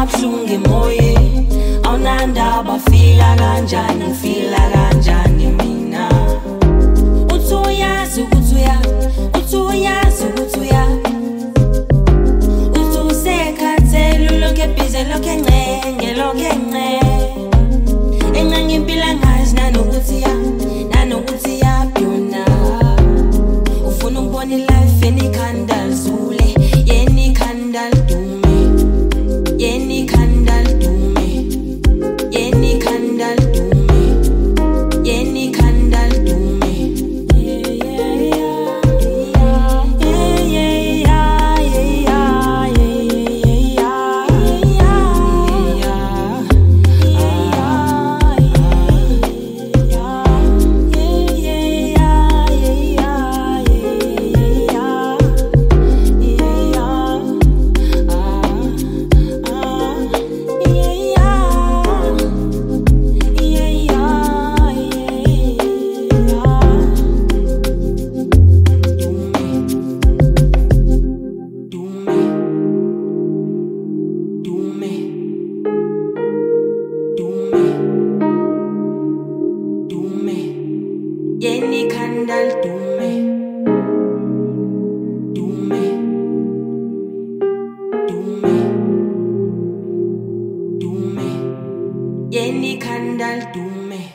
kabuhlungu emoyeni, awunandaba fila kanjani, ngifila kanjani mina. Uthi uyazi ukuthi uthi uyazi ukuthi uthi usekhathele lokhe busy lokhe encenge lokhe encenge impilo angazi nanokuthi yabyona. Ufuna ukubona ilife enikhanda zule, yeni ikhanda lidume, yeni ikhanda lidume, yeni ikhanda lidume, yeni ikhanda lidume. Yeni kandal dume, dume, dume, dume, yeni kandal dume.